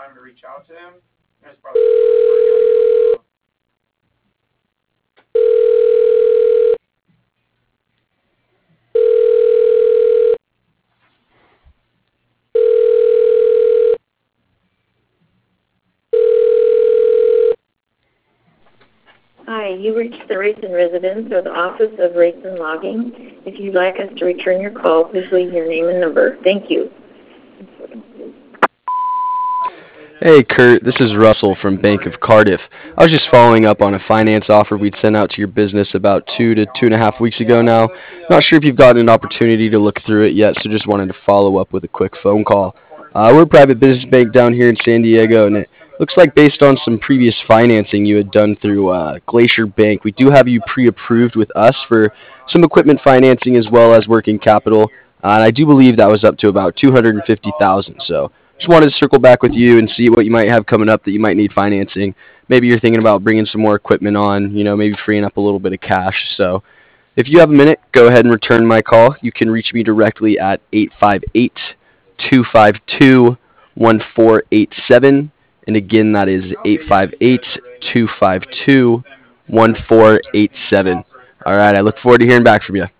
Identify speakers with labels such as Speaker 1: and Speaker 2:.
Speaker 1: Hi, you reached the Rayson residence or the Office of Rayson Logging. If you'd like us to return your call, please leave your name and number. Thank you.
Speaker 2: Hey Kurt, this is Russell from Bank of Cardiff. I was just following up on a finance offer we'd sent out to your business about 2 to 2.5 weeks ago now. Not sure if you've gotten an opportunity to look through it yet, so just wanted to follow up with a quick phone call. We're a private business bank down here in San Diego, and it looks like based on some previous financing you had done through Glacier Bank, we do have you pre-approved with us for some equipment financing as well as working capital. And I do believe that was up to about 250,000. So just wanted to circle back with you and see what you might have coming up that you might need financing. Maybe you're thinking about bringing some more equipment on, maybe freeing up a little bit of cash. So if you have a minute, go ahead and return my call. You can reach me directly at 858-252-1487. And again, that is 858-252-1487. All right, I look forward to hearing back from you.